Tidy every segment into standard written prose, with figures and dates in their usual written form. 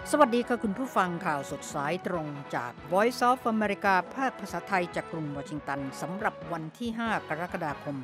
สวัสดีค่ะคุณผู้ฟังข่าวสดสายตรงจาก Voice of America ภาคภาษาไทยจากกรุงวอชิงตันสำหรับวันที่ 5 กรกฎาคม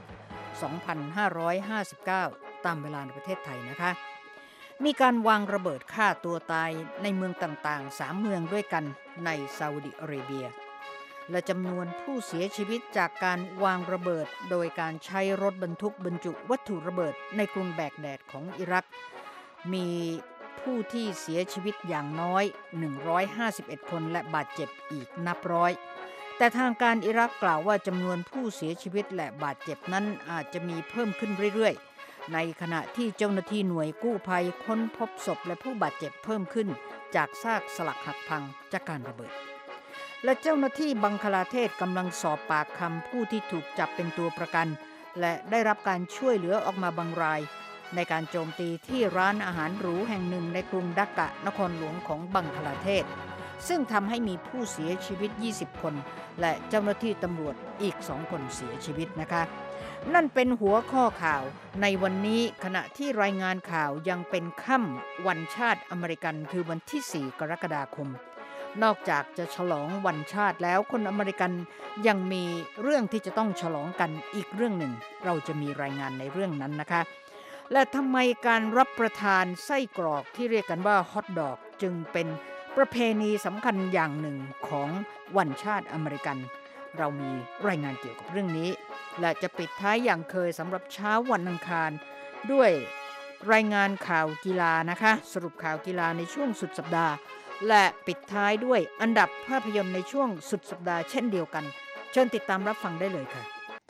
2559 ตามเวลาในประเทศไทยนะคะ มีการวางระเบิดฆ่าตัวตายในเมืองต่างๆ 3 เมืองด้วยกันในซาอุดิอาระเบีย และจำนวนผู้เสียชีวิตจากการวางระเบิดโดยการใช้รถบรรทุกบรรจุวัตถุระเบิดในกรุงแบกแดดของอิรักมีผู้ที่เสียชีวิตอย่างน้อย151คนและบาดเจ็บอีกนับร้อยแต่ทางการอิรักกล่าวว่าจำนวนผู้เสียชีวิตและบาดเจ็บนั้นอาจจะมีเพิ่มขึ้นเรื่อยๆในขณะที่เจ้าหน้าที่หน่วยกู้ภัยค้นพบศพและผู้บาดเจ็บเพิ่มขึ้นจากซากสลักหักพังจากการระเบิดและเจ้าหน้าที่บังคลาเทศกำลังสอบปากคำผู้ที่ถูกจับเป็นตัวประกันและได้รับการช่วยเหลือออกมาบางรายในการโจมตีที่ร้านอาหารหรูแห่งหนึ่งในกรุงดักกะนครหลวงของบังคลาเทศซึ่งทำให้มีผู้เสียชีวิต20คนและเจ้าหน้าที่ตำรวจอีก2คนเสียชีวิตนะคะนั่นเป็นหัวข้อข่าวในวันนี้ขณะที่รายงานข่าวยังเป็นค่ำวันชาติอเมริกันคือวันที่4กรกฎาคมนอกจากจะฉลองวันชาติแล้วคนอเมริกันยังมีเรื่องที่จะต้องฉลองกันอีกเรื่องหนึ่งเราจะมีรายงานในเรื่องนั้นนะคะและทำไมการรับประทานไส้กรอกที่เรียกกันว่าฮอทดอกจึงเป็นประเพณีสำคัญอย่างหนึ่งของวันชาติอเมริกันเรามีรายงานเกี่ยวกับเรื่องนี้และจะปิดท้ายอย่างเคยสำหรับเช้าวันอังคารด้วยรายงานข่าวกีฬานะคะสรุปข่าวกีฬาในช่วงสุดสัปดาห์และปิดท้ายด้วยอันดับภาพยนตร์ในช่วงสุดสัปดาห์เช่นเดียวกันเชิญติดตามรับฟังได้เลยค่ะ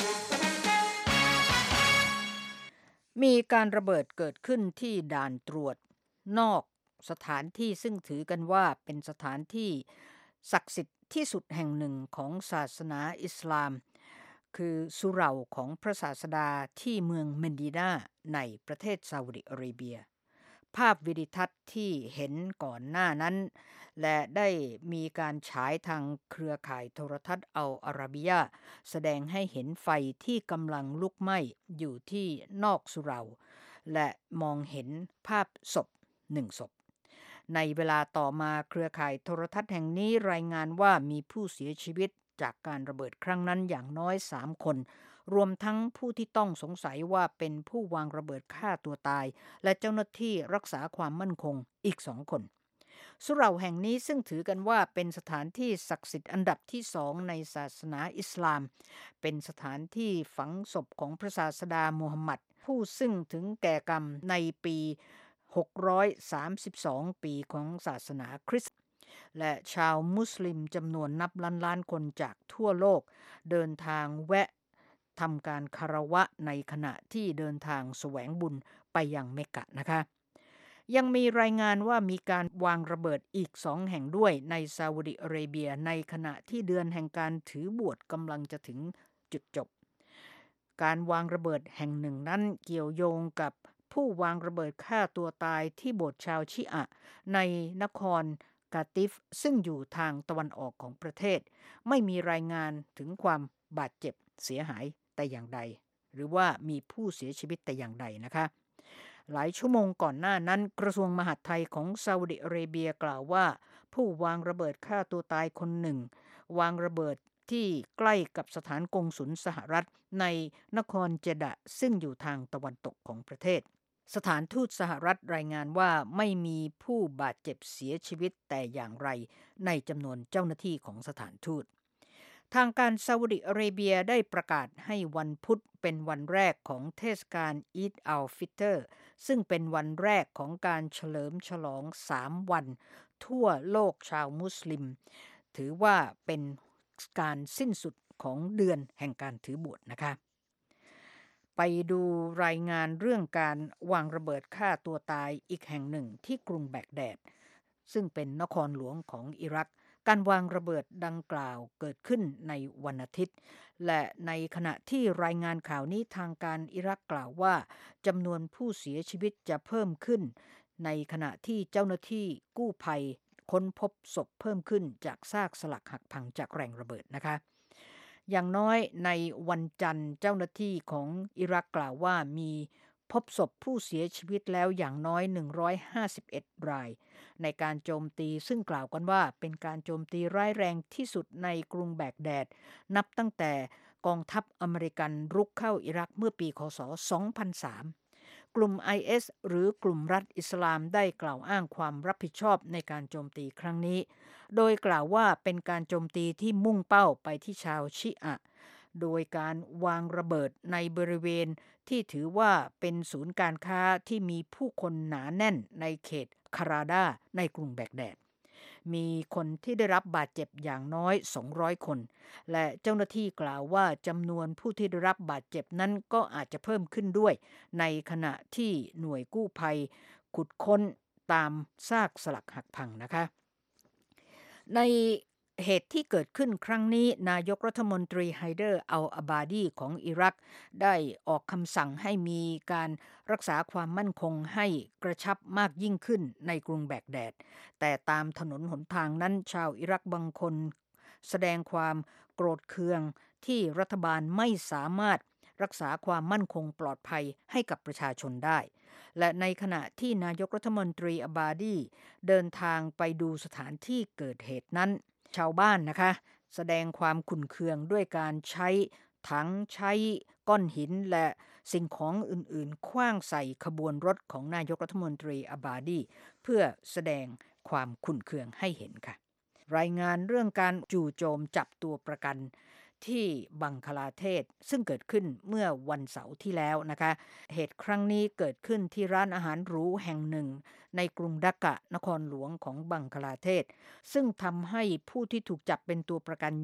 มีการระเบิดเกิดขึ้นที่ด่านตรวจนอกสถานที่ซึ่งถือกันว่าเป็นสถานที่ศักดิ์สิทธิ์ที่สุดแห่งหนึ่งของศาสนาอิสลามคือสุเหร่าของพระศาสดาที่เมืองเมดินาในประเทศซาอุดิอาระเบียภาพวิดิทัศน์ที่เห็นก่อนหน้านั้นและได้มีการฉายทางเครือข่ายโทรทัศน์อัลอาราบิยะแสดงให้เห็นไฟที่กำลังลุกไหม้อยู่ที่นอกสุเหร่าและมองเห็นภาพศพ1 ศพในเวลาต่อมาเครือข่ายโทรทัศน์แห่งนี้รายงานว่ามีผู้เสียชีวิตจากการระเบิดครั้งนั้นอย่างน้อย3คนรวมทั้งผู้ที่ต้องสงสัยว่าเป็นผู้วางระเบิดฆ่าตัวตายและเจ้าหน้าที่รักษาความมั่นคงอีก2คนสุเหร่าแห่งนี้ซึ่งถือกันว่าเป็นสถานที่ศักดิ์สิทธิ์อันดับที่2ในศาสนาอิสลามเป็นสถานที่ฝังศพของพระศาสดามูฮัมหมัดผู้ซึ่งถึงแก่กรรมในปี632ปีของศาสนาคริสต์และชาวมุสลิมจำนวนนับล้านๆคนจากทั่วโลกเดินทางแวะทำการคารวะในขณะที่เดินทางแสวงบุญไปยังเมกะนะคะยังมีรายงานว่ามีการวางระเบิดอีก2แห่งด้วยในซาอุดิอาระเบียในขณะที่เดือนแห่งการถือบวชกำลังจะถึงจุดจบการวางระเบิดแห่งหนึ่งนั้นเกี่ยวโยงกับผู้วางระเบิดฆ่าตัวตายที่โบสถ์ชาวชิอะในนครกาติฟซึ่งอยู่ทางตะวันออกของประเทศไม่มีรายงานถึงความบาดเจ็บเสียหายแต่อย่างใดหรือว่ามีผู้เสียชีวิตแต่อย่างใดนะคะหลายชั่วโมงก่อนหน้านั้นกระทรวงมหาดไทยของซาอุดิอาระเบียกล่าวว่าผู้วางระเบิดฆ่าตัวตายคนหนึ่งวางระเบิดที่ใกล้กับสถานกงสุลสหรัฐในนครเจดะซึ่งอยู่ทางตะวันตกของประเทศสถานทูตสหรัฐรายงานว่าไม่มีผู้บาดเจ็บเสียชีวิตแต่อย่างไรในจำนวนเจ้าหน้าที่ของสถานทูตทางการซาอุดิอาระเบียได้ประกาศให้วันพุธเป็นวันแรกของเทศกาลอีดอัลฟิเตอร์ซึ่งเป็นวันแรกของการเฉลิมฉลอง3วันทั่วโลกชาวมุสลิมถือว่าเป็นการสิ้นสุดของเดือนแห่งการถือบวชนะคะไปดูรายงานเรื่องการวางระเบิดฆ่าตัวตายอีกแห่งหนึ่งที่กรุงแบกแดดซึ่งเป็นนครหลวงของอิรักการวางระเบิดดังกล่าวเกิดขึ้นในวันอาทิตย์และในขณะที่รายงานข่าวนี้ทางการอิรักกล่าวว่าจำนวนผู้เสียชีวิตจะเพิ่มขึ้นในขณะที่เจ้าหน้าที่กู้ภัยค้นพบศพเพิ่มขึ้นจากซากสลักหักพังจากแรงระเบิดนะคะอย่างน้อยในวันจันทร์เจ้าหน้าที่ของอิรักกล่าวว่ามีพบศพผู้เสียชีวิตแล้วอย่างน้อย151รายในการโจมตีซึ่งกล่าวกันว่าเป็นการโจมตีร้ายแรงที่สุดในกรุงแบกแดดนับตั้งแต่กองทัพอเมริกันรุกเข้าอิรักเมื่อปีคศ2003กลุ่ม IS หรือกลุ่มรัฐอิสลามได้กล่าวอ้างความรับผิดชอบในการโจมตีครั้งนี้โดยกล่าวว่าเป็นการโจมตีที่มุ่งเป้าไปที่ชาวชิอะห์โดยการวางระเบิดในบริเวณที่ถือว่าเป็นศูนย์การค้าที่มีผู้คนหนาแน่นในเขตคาราดาในกรุงแบกแดดมีคนที่ได้รับบาดเจ็บอย่างน้อย200คนและเจ้าหน้าที่กล่าวว่าจำนวนผู้ที่ได้รับบาดเจ็บนั้นก็อาจจะเพิ่มขึ้นด้วยในขณะที่หน่วยกู้ภัยขุดค้นตามซากสลักหักพังนะคะในเหตุที่เกิดขึ้นครั้งนี้นายกรัฐมนตรีไฮเดอร์อัลอาบาดีของอิรักได้ออกคำสั่งให้มีการรักษาความมั่นคงให้กระชับมากยิ่งขึ้นในกรุงแบกแดดแต่ตามถนนหนทางนั้นชาวอิรักบางคนแสดงความโกรธเคืองที่รัฐบาลไม่สามารถรักษาความมั่นคงปลอดภัยให้กับประชาชนได้และในขณะที่นายกรัฐมนตรีอาบาดีเดินทางไปดูสถานที่เกิดเหตุนั้นชาวบ้านนะคะแสดงความขุ่นเคืองด้วยการใช้ถังใช้ก้อนหินและสิ่งของอื่นๆขว้างใส่ขบวนรถของนายกรัฐมนตรีอาบาดีเพื่อแสดงความขุ่นเคืองให้เห็นค่ะรายงานเรื่องการจู่โจมจับตัวประกันที่บังคลาเทศซึ่งเกิดขึ้นเมื่อวันเสาร์ที่แล้วนะคะเหตุครั้งนี้เกิดขึ้นที่ร้านอาหารหรูแห่งหนึ่งในกรุงดักกะนครหลวงของบังคลาเทศซึ่งทำให้ผู้ที่ถูกจับเป็นตัวประกัน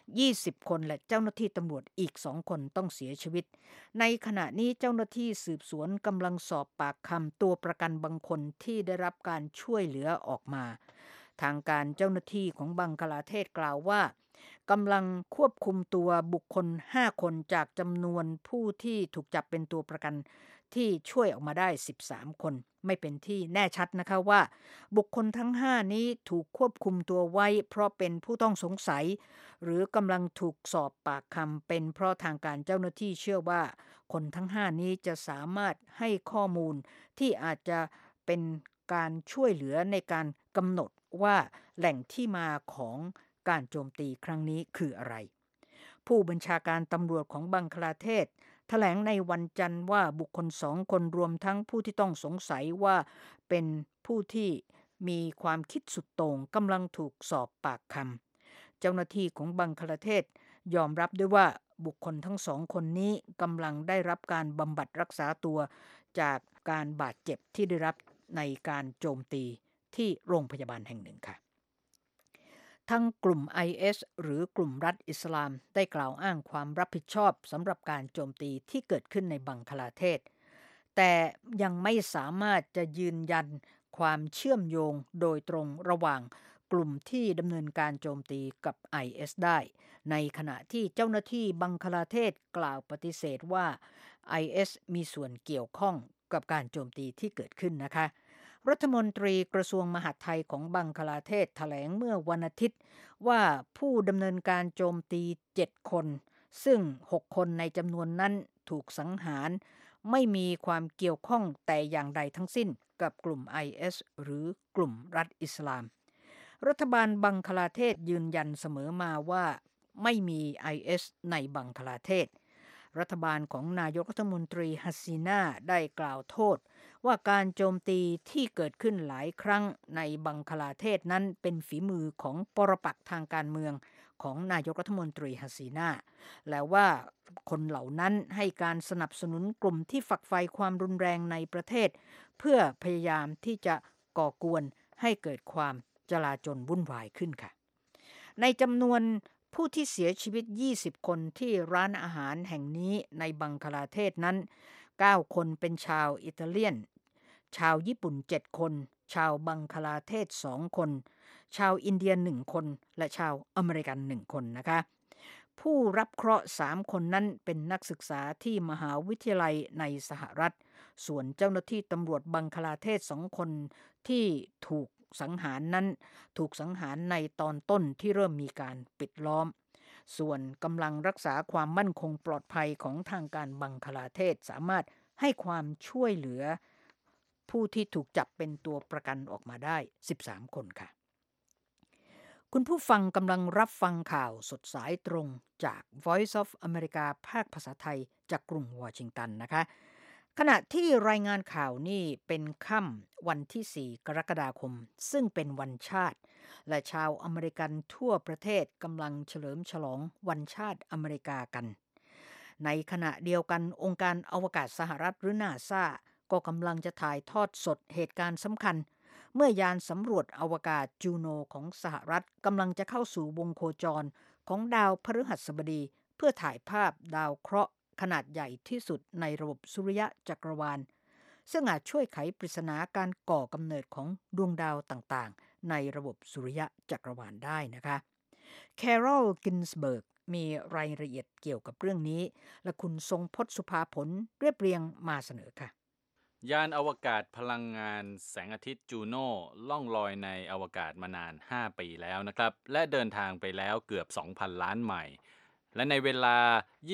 20คนและเจ้าหน้าที่ตำรวจอีก2คนต้องเสียชีวิตในขณะนี้เจ้าหน้าที่สืบสวนกำลังสอบปากคำตัวประกันบางคนที่ได้รับการช่วยเหลือออกมาทางการเจ้าหน้าที่ของบังคลาเทศกล่าวว่ากำลังควบคุมตัวบุคคล5คนจากจำนวนผู้ที่ถูกจับเป็นตัวประกันที่ช่วยออกมาได้13คนไม่เป็นที่แน่ชัดนะคะว่าบุคคลทั้ง5นี้ถูกควบคุมตัวไว้เพราะเป็นผู้ต้องสงสัยหรือกำลังถูกสอบปากคำเป็นเพราะทางการเจ้าหน้าที่เชื่อว่าคนทั้ง5นี้จะสามารถให้ข้อมูลที่อาจจะเป็นการช่วยเหลือในการกำหนดว่าแหล่งที่มาของการโจมตีครั้งนี้คืออะไรผู้บัญชาการตำรวจของบังคลาเทศแถลงในวันจันทร์ว่าบุคคล2คนรวมทั้งผู้ที่ต้องสงสัยว่าเป็นผู้ที่มีความคิดสุดโต่งกำลังถูกสอบปากคำเจ้าหน้าที่ของบังคลาเทศยอมรับด้วยว่าบุคคลทั้ง2คนนี้กำลังได้รับการบำบัดรักษาตัวจากการบาดเจ็บที่ได้รับในการโจมตีที่โรงพยาบาลแห่งหนึ่งค่ะทั้งกลุ่ม IS หรือกลุ่มรัฐอิสลามได้กล่าวอ้างความรับผิดชอบสำหรับการโจมตีที่เกิดขึ้นในบังคลาเทศแต่ยังไม่สามารถจะยืนยันความเชื่อมโยงโดยตรงระหว่างกลุ่มที่ดำเนินการโจมตีกับ IS ได้ในขณะที่เจ้าหน้าที่บังคลาเทศกล่าวปฏิเสธว่า IS มีส่วนเกี่ยวข้องกับการโจมตีที่เกิดขึ้นนะคะรัฐมนตรีกระทรวงมหาดไทยของบังคลาเทศแถลงเมื่อวันอาทิตย์ว่าผู้ดำเนินการโจมตี7คนซึ่ง6คนในจำนวนนั้นถูกสังหารไม่มีความเกี่ยวข้องแต่อย่างใดทั้งสิ้นกับกลุ่ม IS หรือกลุ่มรัฐอิสลามรัฐบาลบังคลาเทศยืนยันเสมอมาว่าไม่มี IS ในบังคลาเทศรัฐบาลของนายกรัฐมนตรีฮัสซีนาได้กล่าวโทษว่าการโจมตีที่เกิดขึ้นหลายครั้งในบังคลาเทศนั้นเป็นฝีมือของปรปักษ์ทางการเมืองของนายกรัฐมนตรีฮัสซีนาและว่าคนเหล่านั้นให้การสนับสนุนกลุ่มที่ฝักใฝ่ความรุนแรงในประเทศเพื่อพยายามที่จะก่อกวนให้เกิดความจลาจลวุ่นวายขึ้นค่ะในจำนวนผู้ที่เสียชีวิต20คนที่ร้านอาหารแห่งนี้ในบังคลาเทศนั้น9คนเป็นชาวอิตาเลียนชาวญี่ปุ่น7คนชาวบังคลาเทศ2คนชาวอินเดีย1คนและชาวอเมริกัน1คนนะคะผู้รับเคราะห์3คนนั้นเป็นนักศึกษาที่มหาวิทยาลัยในสหรัฐส่วนเจ้าหน้าที่ตำรวจบังคลาเทศ2คนที่ถูกสังหารนั้นถูกสังหารในตอนต้นที่เริ่มมีการปิดล้อมส่วนกำลังรักษาความมั่นคงปลอดภัยของทางการบังคลาเทศสามารถให้ความช่วยเหลือผู้ที่ถูกจับเป็นตัวประกันออกมาได้13คนค่ะคุณผู้ฟังกำลังรับฟังข่าวสดสายตรงจาก Voice of America ภาคภาษาไทยจากกรุงวอชิงตันนะคะขณะที่รายงานข่าวนี่เป็นค่ำวันที่4กรกฎาคมซึ่งเป็นวันชาติและชาวอเมริกันทั่วประเทศกำลังเฉลิมฉลองวันชาติอเมริกากันในขณะเดียวกันองค์การอวกาศสหรัฐหรือ NASA ก็กำลังจะถ่ายทอดสดเหตุการณ์สำคัญเมื่อยานสำรวจอวกาศจูโนของสหรัฐกำลังจะเข้าสู่วงโคจรของดาวพฤหัสบดีเพื่อถ่ายภาพดาวเคราะห์ขนาดใหญ่ที่สุดในระบบสุริยะจักรวาลซึ่งอาจช่วยไขปริศนาการก่อกำเนิดของดวงดาวต่างๆในระบบสุริยะจักรวาลได้นะคะแคโรล กินสเบิร์กมีรายละเอียดเกี่ยวกับเรื่องนี้และคุณทรงพจน์สุภาผลเรียบเรียงมาเสนอค่ะยานอวกาศพลังงานแสงอาทิตย์จูโน่ล่องลอยในอวกาศมานาน5ปีแล้วนะครับและเดินทางไปแล้วเกือบ 2,000 ล้านไมล์และในเวลา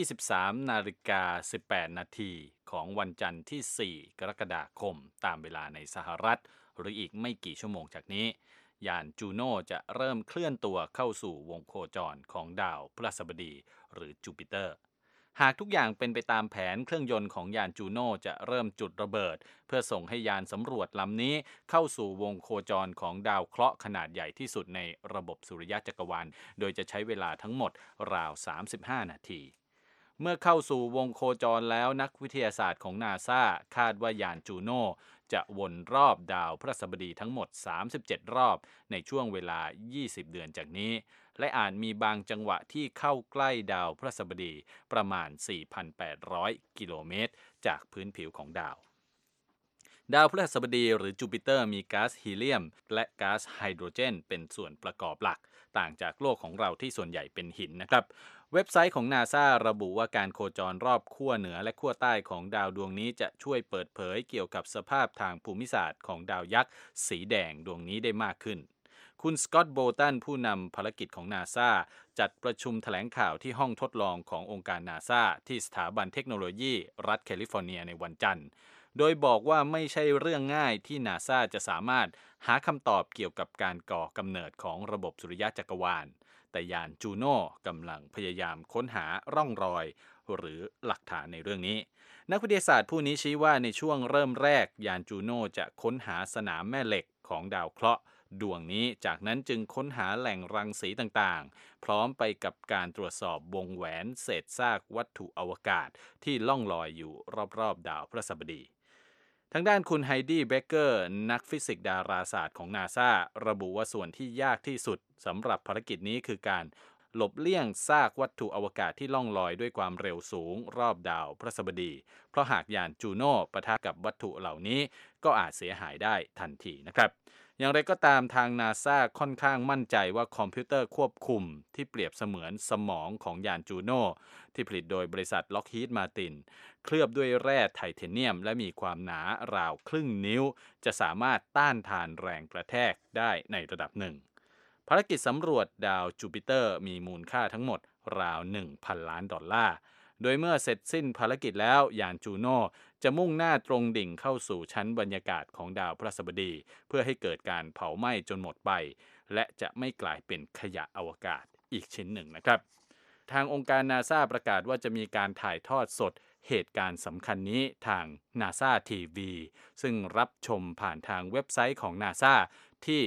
23:18 นาทีของวันจันทร์ที่ 4 กรกฎาคมตามเวลาในสหรัฐหรืออีกไม่กี่ชั่วโมงจากนี้ยานจูโน่จะเริ่มเคลื่อนตัวเข้าสู่วงโคจรของดาวพฤหัสบดีหรือจูปิเตอร์ หากทุกอย่างเป็นไปตามแผนเครื่องยนต์ของยานจูโน่จะเริ่มจุดระเบิดเพื่อส่งให้ยานสำรวจลำนี้เข้าสู่วงโคจรของดาวเคราะห์ขนาดใหญ่ที่สุดในระบบสุริยะจักรวาลโดยจะใช้เวลาทั้งหมดราว35นาทีเมื่อเข้าสู่วงโคจรแล้วนักวิทยาศาสตร์ของนาซาคาดว่ายานจูโน่จะวนรอบดาวพฤหัสบดีทั้งหมด37รอบในช่วงเวลา20เดือนจากนี้และอาจมีบางจังหวะที่เข้าใกล้ดาวพฤหัสบดีประมาณ 4,800 กิโลเมตรจากพื้นผิวของดาวดาวพฤหัสบดีหรือจูปิเตอร์มีก๊าซฮีเลียมและก๊าซไฮโดรเจนเป็นส่วนประกอบหลักต่างจากโลกของเราที่ส่วนใหญ่เป็นหินนะครับเว็บไซต์ของ NASA ระบุว่าการโคจรรอบขั้วเหนือและขั้วใต้ของดาวดวงนี้จะช่วยเปิดเผยเกี่ยวกับสภาพทางภูมิศาสตร์ของดาวยักษ์สีแดงดวงนี้ได้มากขึ้นคุณสกอตต์ โบตันผู้นำภารกิจของ NASA จัดประชุมแถลงข่าวที่ห้องทดลองขององค์การ NASA ที่สถาบันเทคโนโลยีรัฐแคลิฟอร์เนียในวันจันทร์โดยบอกว่าไม่ใช่เรื่องง่ายที่ NASA จะสามารถหาคำตอบเกี่ยวกับการก่อกำเนิดของระบบสุริยะจักรวาลแต่ยานจูโน่กำลังพยายามค้นหาร่องรอยหรือหลักฐานในเรื่องนี้นักวิทยาศาสตร์ผู้นี้ชี้ว่าในช่วงเริ่มแรกยานจูโน่จะค้นหาสนามแม่เหล็กของดาวเคราะห์ดวงนี้จากนั้นจึงค้นหาแหล่งรังสีต่างๆพร้อมไปกับการตรวจสอบวงแหวนเศษซากวัตถุอวกาศที่ล่องลอยอยู่รอบๆดาวพฤหัสบดีทางด้านคุณไฮดี้เบเกอร์นักฟิสิกส์ดาราศาสตร์ของ NASA ระบุว่าส่วนที่ยากที่สุดสำหรับภารกิจนี้คือการหลบเลี่ยงซากวัตถุอวกาศที่ล่องลอยด้วยความเร็วสูงรอบดาวพฤหัสบดีเพราะหากยานจูโน่ปะทะกับวัตถุเหล่านี้ก็อาจเสียหายได้ทันทีนะครับอย่างไรก็ตามทาง NASA ค่อนข้างมั่นใจว่าคอมพิวเตอร์ควบคุมที่เปรียบเสมือนสมองของยานจูโน่ที่ผลิตโดยบริษัท Lockheed Martin เคลือบด้วยแร่ไทเทเนียมและมีความหนาราวครึ่งนิ้วจะสามารถต้านทานแรงกระแทกได้ในระดับหนึ่งภารกิจสำรวจดาวจูปิเตอร์มีมูลค่าทั้งหมดราว 1,000 ล้านดอลลาร์โดยเมื่อเสร็จสิ้นภารกิจแล้วยานจูโน่จะมุ่งหน้าตรงดิ่งเข้าสู่ชั้นบรรยากาศของดาวพฤหัสบดีเพื่อให้เกิดการเผาไหม้จนหมดไปและจะไม่กลายเป็นขยะอวกาศอีกชิ้นหนึ่งนะครับทางองค์การ NASA ประกาศว่าจะมีการถ่ายทอดสดเหตุการณ์สำคัญนี้ทาง NASA TV ซึ่งรับชมผ่านทางเว็บไซต์ของ NASA ที่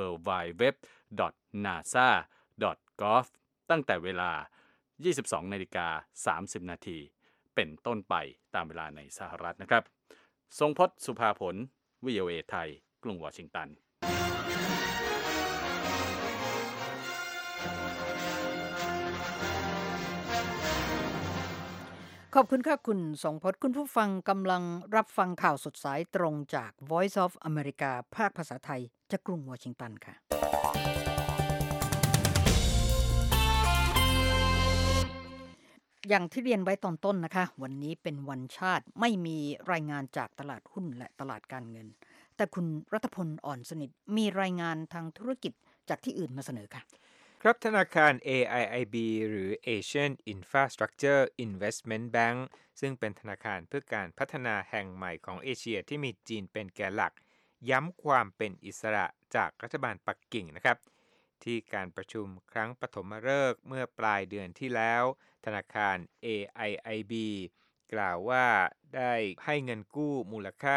worldwideweb.nasa.gov ตั้งแต่เวลา 22:30 นาทีเป็นต้นไปตามเวลาในสหรัฐนะครับทรงพจน์สุภาผล VOA ไทยกรุงวอชิงตันขอบคุณค่ะคุณทรงพจน์คุณผู้ฟังกำลังรับฟังข่าวสดสายตรงจาก Voice of America ภาคภาษาไทยจากกรุงวอชิงตันค่ะอย่างที่เรียนไว้ตอนต้นนะคะวันนี้เป็นวันชาติไม่มีรายงานจากตลาดหุ้นและตลาดการเงินแต่คุณรัฐพลอ่อนสนิทมีรายงานทางธุรกิจจากที่อื่นมาเสนอค่ะครับธนาคาร AIIB หรือ Asian Infrastructure Investment Bank ซึ่งเป็นธนาคารเพื่อการพัฒนาแห่งใหม่ของเอเชียที่มีจีนเป็นแกนหลักย้ำความเป็นอิสระจากรัฐบาลปักกิ่งนะครับที่การประชุมครั้งปฐมฤกษ์เมื่อปลายเดือนที่แล้วธนาคาร AIIB กล่าวว่าได้ให้เงินกู้มูลค่า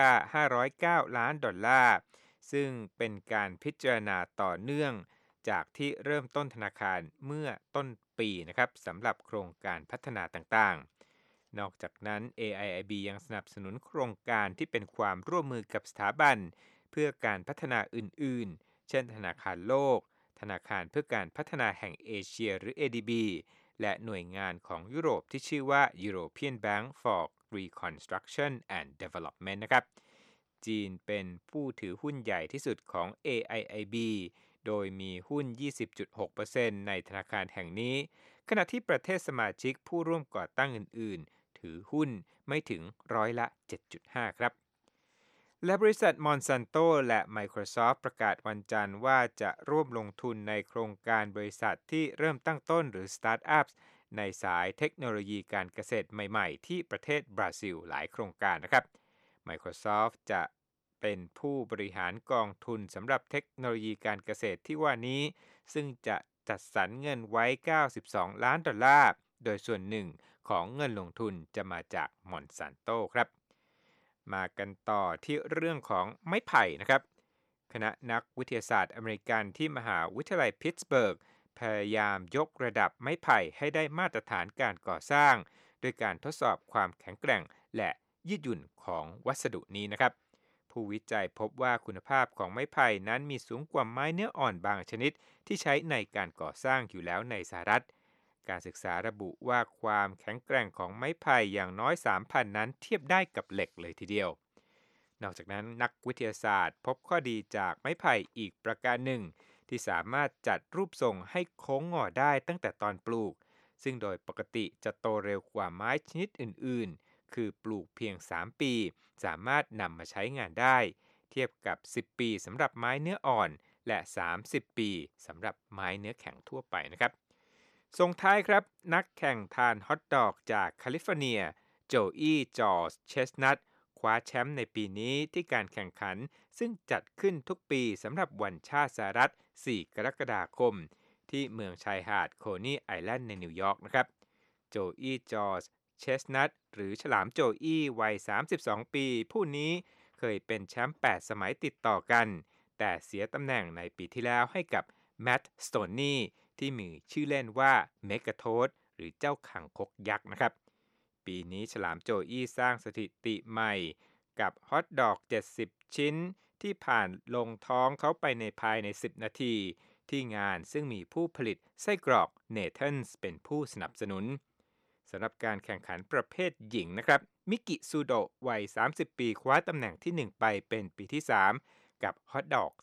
$509 ล้านซึ่งเป็นการพิจารณาต่อเนื่องจากที่เริ่มต้นธนาคารเมื่อต้นปีนะครับสำหรับโครงการพัฒนาต่างๆนอกจากนั้น AIIB ยังสนับสนุนโครงการที่เป็นความร่วมมือกับสถาบันเพื่อการพัฒนาอื่นๆเช่นธนาคารโลกธนาคารเพื่อการพัฒนาแห่งเอเชียหรือ ADB และหน่วยงานของยุโรปที่ชื่อว่า European Bank for Reconstruction and Development นะครับจีนเป็นผู้ถือหุ้นใหญ่ที่สุดของ AIIB โดยมีหุ้น 20.6% ในธนาคารแห่งนี้ขณะที่ประเทศสมาชิกผู้ร่วมก่อตั้งอื่นๆถือหุ้นไม่ถึงร้อยละ 7.5 ครับและบริษัท Monsanto และ Microsoft ประกาศวันจันทร์ว่าจะร่วมลงทุนในโครงการบริษัทที่เริ่มตั้งต้นหรือ Startups ในสายเทคโนโลยีการเกษตรใหม่ๆที่ประเทศบราซิลหลายโครงการนะครับ Microsoft จะเป็นผู้บริหารกองทุนสำหรับเทคโนโลยีการเกษตรที่ว่านี้ซึ่งจะจัดสรรเงินไว้$92 ล้านโดยส่วนหนึ่งของเงินลงทุนจะมาจาก Monsanto ครับมากันต่อที่เรื่องของไม้ไผ่นะครับคณะนักวิทยาศาสตร์อเมริกันที่มหาวิทยาลัยพิตต์สเบิร์กพยายามยกระดับไม้ไผ่ให้ได้มาตรฐานการก่อสร้างโดยการทดสอบความแข็งแกร่งและยืดหยุ่นของวัสดุนี้นะครับผู้วิจัยพบว่าคุณภาพของไม้ไผ่นั้นมีสูงกว่าไม้เนื้ออ่อนบางชนิดที่ใช้ในการก่อสร้างอยู่แล้วในสหรัฐการศึกษาระบุว่าความแข็งแกร่งของไม้ไผ่อย่างน้อย 3,000 นั้นเทียบได้กับเหล็กเลยทีเดียวนอกจากนั้นนักวิทยาศาสตร์พบข้อดีจากไม้ไผ่อีกประการหนึ่งที่สามารถจัดรูปทรงให้โค้งงอได้ตั้งแต่ตอนปลูกซึ่งโดยปกติจะโตเร็วกว่าไม้ชนิดอื่นๆคือปลูกเพียง3ปีสามารถนำมาใช้งานได้เทียบกับ10ปีสำหรับไม้เนื้ออ่อนและ30ปีสำหรับไม้เนื้อแข็งทั่วไปนะครับส่งท้ายครับนักแข่งทานฮอทดอกจากแคลิฟอร์เนียโจอี้จอร์จเชสนัทคว้าแชมป์ในปีนี้ที่การแข่งขันซึ่งจัดขึ้นทุกปีสำหรับวันชาติสหรัฐ4 กรกฎาคมที่เมืองชายหาดโคนีไอแลนด์ในนิวยอร์กนะครับโจอี้จอร์จเชสนัทหรือฉลามโจอี้วัย32ปีผู้นี้เคยเป็นแชมป์8 สมัยติดต่อกันแต่เสียตำแหน่งในปีที่แล้วให้กับแมตต์สโตนี่ที่มีชื่อเล่นว่าเมกาโทสหรือเจ้าขังคกยักษ์นะครับปีนี้ฉลามโจอี้สร้างสถิติใหม่กับฮอทดอก70 ชิ้นที่ผ่านลงท้องเขาไปในภายใน10 นาทีที่งานซึ่งมีผู้ผลิตไส้กรอกเนเธนส์เป็นผู้สนับสนุนสำหรับการแข่งขันประเภทหญิงนะครับมิกิซูโดะวัย30 ปีคว้าตำแหน่งที่1ไปเป็นปีที่3กับฮอทดอก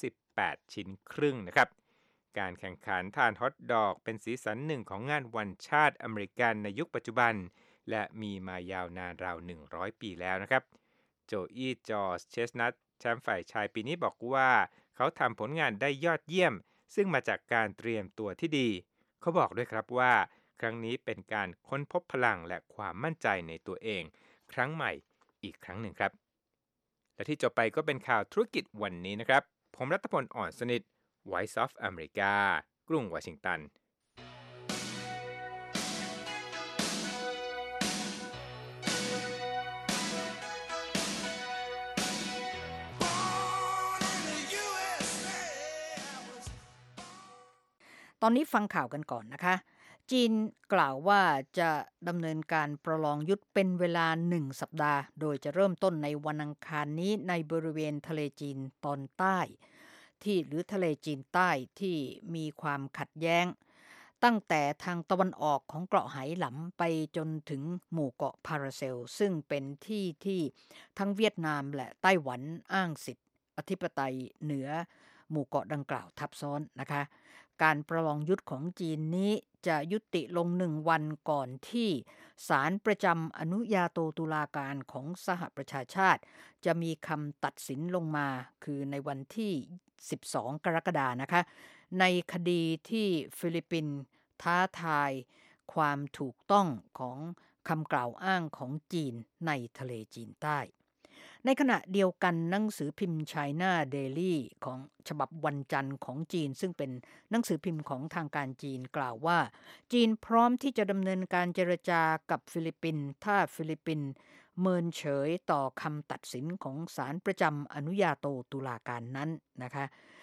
38 ชิ้นครึ่งนะครับการแข่งขันทานฮอทดอกเป็นสีสันหนึ่งของงานวันชาติอเมริกันในยุคปัจจุบันและมีมายาวนานราว100 ปีแล้วนะครับโจอี้จอร์จเชสนัทแชมป์ฝ่ายชายปีนี้บอกว่าเขาทำผลงานได้ยอดเยี่ยมซึ่งมาจากการเตรียมตัวที่ดีเขาบอกด้วยครับว่าครั้งนี้เป็นการค้นพบพลังและความมั่นใจในตัวเองครั้งใหม่อีกครั้งหนึ่งครับและที่จบไปก็เป็นข่าวธุรกิจวันนี้นะครับผมรัตพล อ่อนสนิท Voice of America กรุงวอชิงตันตอนนี้ฟังข่าวกันก่อนนะคะจีนกล่าวว่าจะดำเนินการประลองยุทธเป็นเวลา1 สัปดาห์โดยจะเริ่มต้นในวันอังคารนี้ในบริเวณทะเลจีนตอนใต้หรือทะเลจีนใต้ที่มีความขัดแย้งตั้งแต่ทางตะวันออกของเกาะไหหลำไปจนถึงหมู่เกาะพาราเซลซึ่งเป็นที่ทั้งเวียดนามและไต้หวันอ้างสิทธิอธิปไตยเหนือหมู่เกาะดังกล่าวทับซ้อนนะคะการประลองยุทธของจีนนี้จะยุติลง1 วันก่อนที่ศาลประจำอนุญาโตตุลาการของสหประชาชาติจะมีคำตัดสินลงมาคือในวันที่12 กรกฎาคมนะคะในคดีที่ฟิลิปปินส์ท้าทายความถูกต้องของคำกล่าวอ้างของจีนในทะเลจีนใต้ในขณะเดียวกันหนังสือพิมพ์ China Daily ของฉบับวันจันทร์ของจีนซึ่งเป็นหนังสือพิมพ์ของทางการจีนกล่าวว่าจีนพร้อมที่จะดำเนินการเจรจากับฟิลิปปินส์ถ้าฟิลิปปินส์เมินเฉยต่อคำตัดสินของศาลประจำอนุญาโตตุลาการนั้นนะคะ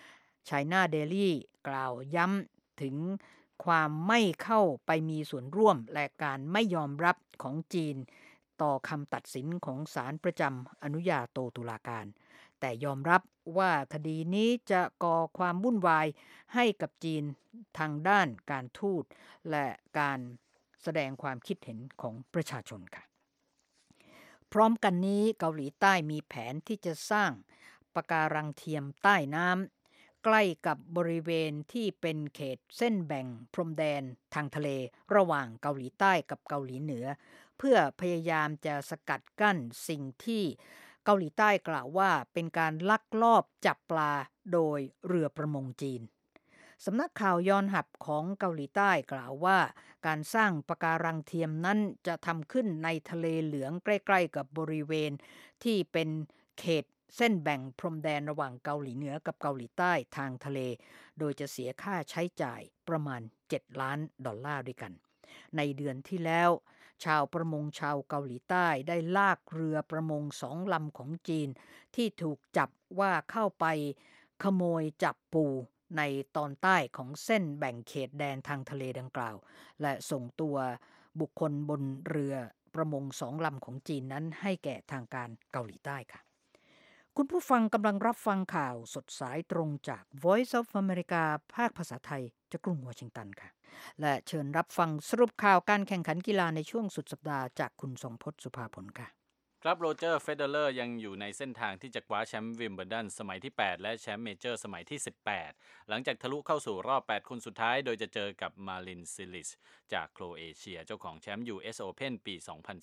China Daily กล่าวย้ำถึงความไม่เข้าไปมีส่วนร่วมและการไม่ยอมรับของจีนต่อคำตัดสินของศาลประจำอนุญาโตตุลาการแต่ยอมรับว่าคดีนี้จะก่อความวุ่นวายให้กับจีนทางด้านการทูตและการแสดงความคิดเห็นของประชาชนค่ะพร้อมกันนี้เกาหลีใต้มีแผนที่จะสร้างปะการังเทียมใต้น้ำใกล้กับบริเวณที่เป็นเขตเส้นแบ่งพรมแดนทางทะเลระหว่างเกาหลีใต้กับเกาหลีเหนือเพื่อพยายามจะสกัดกั้นสิ่งที่เกาหลีใต้กล่าวว่าเป็นการลักลอบจับปลาโดยเรือประมงจีนสำนักข่าวยอนฮับของเกาหลีใต้กล่าวว่าการสร้างปะการังเทียมนั้นจะทำขึ้นในทะเลเหลืองใกล้ๆกับบริเวณที่เป็นเขตเส้นแบ่งพรมแดนระหว่างเกาหลีเหนือกับเกาหลีใต้ทางทะเลโดยจะเสียค่าใช้จ่ายประมาณ$7 ล้านด้วยกันในเดือนที่แล้วชาวประมงชาวเกาหลีใต้ได้ลากเรือประมง2 ลำของจีนที่ถูกจับว่าเข้าไปขโมยจับปูในตอนใต้ของเส้นแบ่งเขตแดนทางทะเลดังกล่าวและส่งตัวบุคคลบนเรือประมง2 ลำของจีนนั้นให้แก่ทางการเกาหลีใต้ค่ะคุณผู้ฟังกำลังรับฟังข่าวสดสายตรงจาก Voice of America ภาคภาษาไทยจากกรุงวอชิงตันค่ะและเชิญรับฟังสรุปข่าวการแข่งขันกีฬาในช่วงสุดสัปดาห์จากคุณทรงพจน์สุภาผลค่ะครับโรเจอร์เฟเดอเลอร์ยังอยู่ในเส้นทางที่จะคว้าแชมป์วิมเบิลดันสมัยที่8และแชมป์เมเจอร์สมัยที่18หลังจากทะลุเข้าสู่รอบ8คนสุดท้ายโดยจะเจอกับมารินซิลิชจากโครเอเชียเจ้าของแชมป์ US Open ปี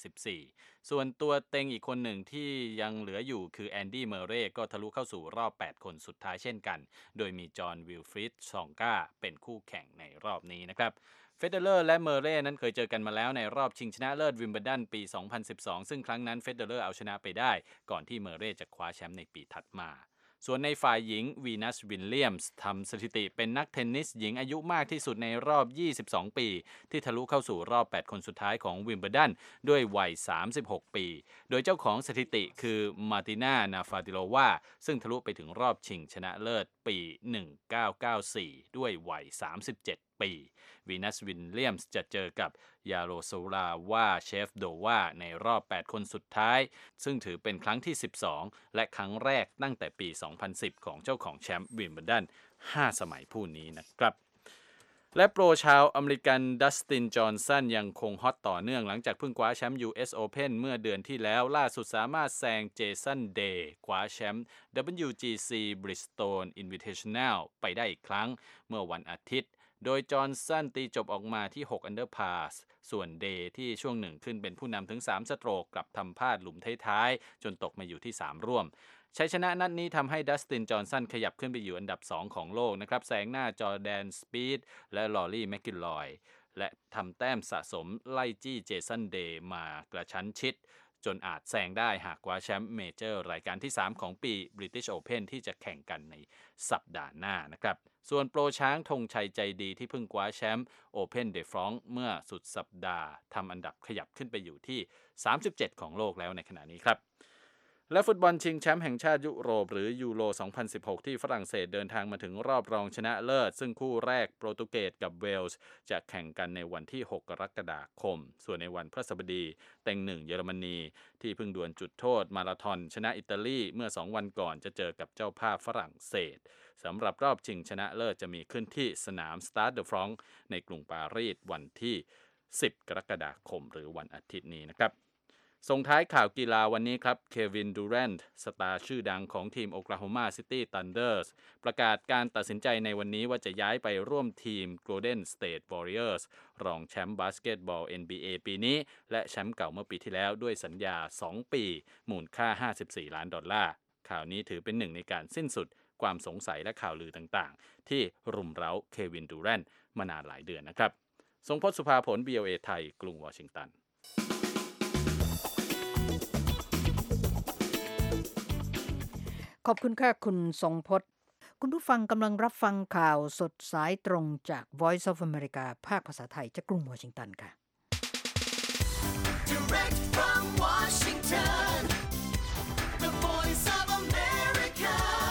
2014ส่วนตัวเต็งอีกคนหนึ่งที่ยังเหลืออยู่คือแอนดี้เมอร์เรย์ก็ทะลุเข้าสู่รอบ8คนสุดท้ายเช่นกันโดยมีจอห์นวิลฟรีดซองกาเป็นคู่แข่งในรอบนี้นะครับเฟเดเลอร์และเมอร์เรย์นั้นเคยเจอกันมาแล้วในรอบชิงชนะเลิศวิมเบิลดันปี2012ซึ่งครั้งนั้นเฟเดเลอร์เอาชนะไปได้ก่อนที่เมอร์เรย์จะคว้าแชมป์ในปีถัดมาส่วนในฝ่ายหญิงวีนัสวิลเลียมส์ทำสถิติเป็นนักเทนนิสหญิงอายุมากที่สุดในรอบ22ปีที่ทะลุเข้าสู่รอบ8คนสุดท้ายของวิมเบิลดันด้วยวัย36ปีโดยเจ้าของสถิติคือมาร์ติน่านาฟาติโลวาซึ่งทะลุไปถึงรอบชิงชนะเลิศปี1994ด้วยวัย37ปีวีนัสวิลเลียมส์จะเจอกับยาโรโซลาวาเชฟโดวาในรอบ8คนสุดท้ายซึ่งถือเป็นครั้งที่12และครั้งแรกตั้งแต่ปี2010ของเจ้าของแชมป์วิมเบิลดัน5สมัยผู้นี้นะครับและโปรชาวอเมริกันดัสตินจอห์นสันยังคงฮอตต่อเนื่องหลังจากเพิ่งคว้าแชมป์ US Open เมื่อเดือนที่แล้วล่าสุดสามารถแซงเจสันเดย์คว้าแชมป์ WGC Bridgestone Invitational ไปได้อีกครั้งเมื่อวันอาทิตย์โดยจอห์นสันตีจบออกมาที่6 under par ส่วนเดย์ที่ช่วงหนึ่งขึ้นเป็นผู้นำถึง3สโตรกกลับทำพลาดหลุมท้ายๆจนตกมาอยู่ที่3ร่วมชัยชนะนัดนี้ทำให้ดัสตินจอห์นสันขยับขึ้นไปอยู่อันดับ2ของโลกนะครับแซงหน้าจอร์แดนสปีดและลอรี่แมคกิลลอยและทำแต้มสะสมไล่จี้เจสันเดย์มากระชั้นชิดจนอาจแซงได้หากคว้าแชมป์เมเจอร์รายการที่3ของปี British Open ที่จะแข่งกันในสัปดาห์หน้านะครับส่วนโปรช้างธงชัยใจดีที่เพิ่งคว้าแชมป์ Open de France เมื่อสุดสัปดาห์ทำอันดับขยับขึ้นไปอยู่ที่37ของโลกแล้วในขณะนี้ครับและฟุตบอลชิงแชมป์แห่งชาติยุโรปหรือยูโร2016ที่ฝรั่งเศสเดินทางมาถึงรอบรองชนะเลิศซึ่งคู่แรกโปรตุเกสกับเวลส์จะแข่งกันในวันที่6 กรกฎาคมส่วนในวันพฤหัสบดีเต็ง1เยอรมนีที่เพิ่งดวลจุดโทษมาราธอนชนะอิตาลีเมื่อ2วันก่อนจะเจอกับเจ้าภาพฝรั่งเศสสำหรับรอบชิงชนะเลิศจะมีขึ้นที่สนาม Stade de France ในกรุงปารีสวันที่10 กรกฎาคมหรือวันอาทิตย์นี้นะครับส่งท้ายข่าวกีฬาวันนี้ครับเควินดูแรนต์สตาร์ชื่อดังของทีมโอคลาโฮมาซิตี้ธันเดอร์สประกาศการตัดสินใจในวันนี้ว่าจะย้ายไปร่วมทีม Golden State Warriors รองแชมป์บาสเกตบอล NBA ปีนี้และแชมป์เก่าเมื่อปีที่แล้วด้วยสัญญา2 ปีมูลค่า$54 ล้านข่าวนี้ถือเป็นหนึ่งในการสิ้นสุดความสงสัยและข่าวลือต่างๆที่รุมเร้าเควินดูแรนต์มานานหลายเดือนนะครับทรงพจน์สุภาผล VOA ไทยกรุงวอชิงตันขอบคุณค่ะคุณทรงพจน์คุณผู้ฟังกำลังรับฟังข่าวสดสายตรงจาก Voice of America ภาคภาษาไทยจากกรุงวอชิงตันค่ะ Direct from Washington, the Voice of America,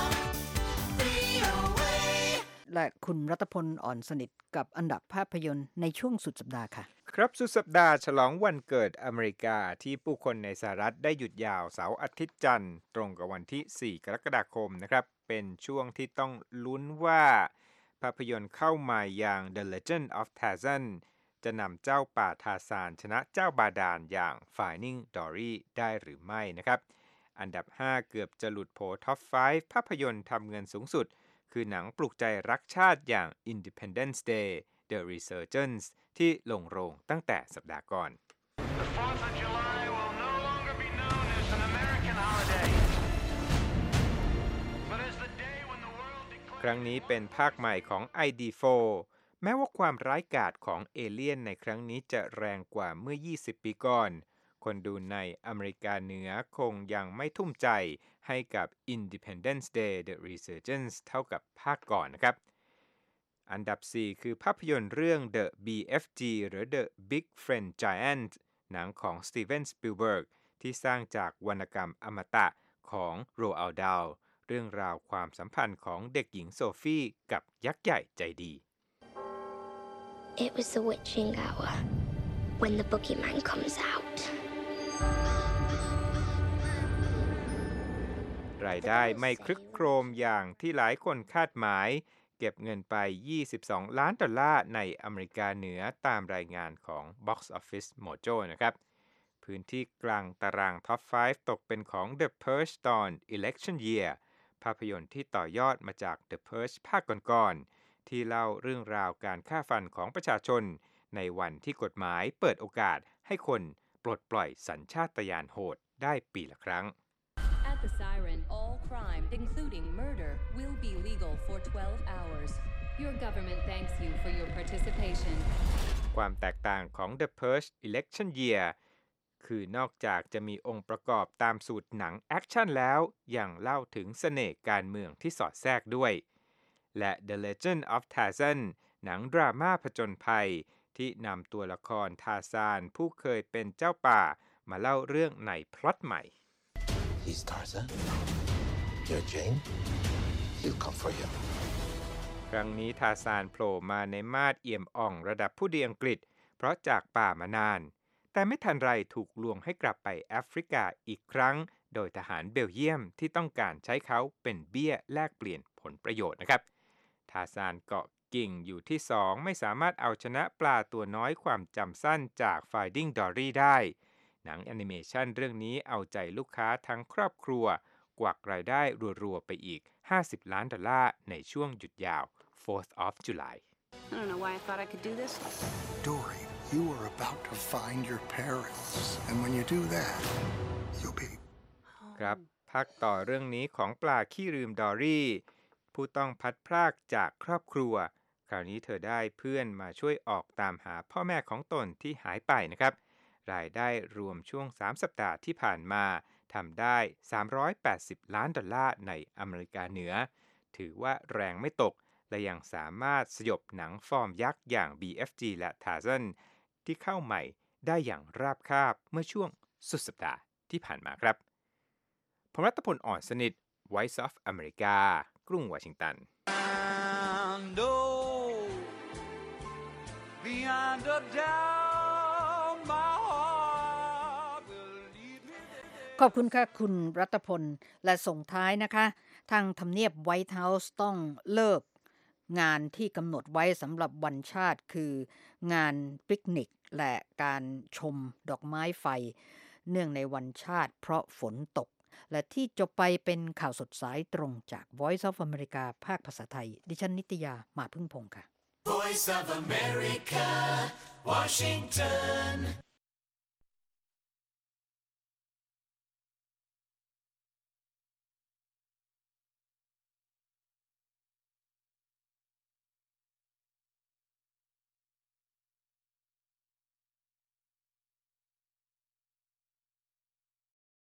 VOA. และคุณรัตพลอ่อนสนิทกับอันดับภาพยนตร์ในช่วงสุดสัปดาห์ค่ะครับสุดสัปดาห์ฉลองวันเกิดอเมริกาที่ผู้คนในสหรัฐได้หยุดยาวเสาร์อาทิตย์จันทร์ตรงกับวันที่4กรกฎาคมนะครับเป็นช่วงที่ต้องลุ้นว่าภาพยนตร์เข้ามาอย่าง The Legend of Tarzan จะนำเจ้าป่าทาซานชนะเจ้าบาดาลอย่าง Finding Dory ได้หรือไม่นะครับอันดับ5เกือบจะหลุดโผท็อป 5 ภาพยนตร์ทำเงินสูงสุดคือหนังปลุกใจรักชาติอย่าง Independence Day The Resurgence ที่ลงโรงตั้งแต่สัปดาห์ก่อน The 4th of July will no longer be known as an American holiday, but as the day when the world declares ครั้งนี้เป็นภาคใหม่ของ ID4 แม้ว่าความร้ายกาจของเอเลี่ยนในครั้งนี้จะแรงกว่าเมื่อ20ปีก่อนคนดูในอเมริกาเหนือคงยังไม่ทุ่มใจให้กับ Independence Day The Resurgence เท่ากับภาคก่อนนะครับอันดับ4คือภาพยนตร์เรื่อง The BFG หรือ The Big Friend Giant หนังของ Steven Spielberg ที่สร้างจากวรรณกรรมอมตะของ Roald Dahl เรื่องราวความสัมพันธ์ของเด็กหญิงโซฟีกับยักษ์ใหญ่ใจดี It was the witching hour when the boogeyman comes out. รายได้ไม่คลึกโครมอย่างที่หลายคนคาดหมายเก็บเงินไป$22 ล้านในอเมริกาเหนือตามรายงานของ Box Office Mojo นะครับพื้นที่กลางตารางท็อป 5 ตกเป็นของ The Purge ตอน Election Year ภาพยนตร์ที่ต่อยอดมาจาก The Purge ภาคก่อนๆที่เล่าเรื่องราวการฆ่าฟันของประชาชนในวันที่กฎหมายเปิดโอกาสให้คนปลดปล่อยสัญชาตญาณโหดได้ปีละครั้ง At the siren, all crime, including murder, will be legal for 12 hours. Your government thanks you for your participation. ความแตกต่างของ The Purge Election Year คือนอกจากจะมีองค์ประกอบตามสูตรหนังแอคชั่นแล้วยังเล่าถึงเสน่ห์การเมืองที่สอดแทรกด้วยและ The Legend of Tarzan หนังดราม่าผจญภัยที่นำตัวละครทาซานผู้เคยเป็นเจ้าป่ามาเล่าเรื่องในพล็อตใหม่ He's Tarzan. You're Jane. He'll come for you. ครั้งนี้ทาซานโผล่มาในมาดเอี่ยมอ่องระดับผู้ดีอังกฤษเพราะจากป่ามานานแต่ไม่ทันไรถูกลวงให้กลับไปแอฟริกาอีกครั้งโดยทหารเบลเยียมที่ต้องการใช้เขาเป็นเบี้ยแลกเปลี่ยนผลประโยชน์นะครับทาซานเกาะกิ่งอยู่ที่2ไม่สามารถเอาชนะปลาตัวน้อยความจำสั้นจาก Finding Dory ได้หนังแอนิเมชันเรื่องนี้เอาใจลูกค้าทั้งครอบครัวกวักรายได้รัวๆไปอีก$50 ล้านในช่วงหยุดยาว 4th of July I don't know why I thought I could do this. Dory, you are about to find your parents. And when you do that, you'll be... ครับภาคต่อเรื่องนี้ของปลาขี้ลืมดอรี่ผู้ต้องพัดพรากจากครอบครัวคราวนี้เธอได้เพื่อนมาช่วยออกตามหาพ่อแม่ของตนที่หายไปนะครับรายได้รวมช่วง3สัปดาห์ที่ผ่านมาทำได้$380 ล้านในอเมริกาเหนือถือว่าแรงไม่ตกและยังสามารถสยบหนังฟอร์มยักษ์อย่าง BFG และ Tarzan ที่เข้าใหม่ได้อย่างราบคาบเมื่อช่วงสุดสัปดาห์ที่ผ่านมาครับผมรัตพลอ่อนสนิท Voice of America กรุงวอชิงตันขอบคุณค่ะคุณรัตพลและส่งท้ายนะคะทางทำเนียบไวท์เฮาส์ต้องเลิกงานที่กำหนดไว้สำหรับวันชาติคืองานปิกนิกและการชมดอกไม้ไฟเนื่องในวันชาติเพราะฝนตกและที่จบไปเป็นข่าวสดสายตรงจาก Voice of America ภาคภาษาไทยดิฉันนิตยามาพึ่งพงษ์ค่ะ Voice of America, Washington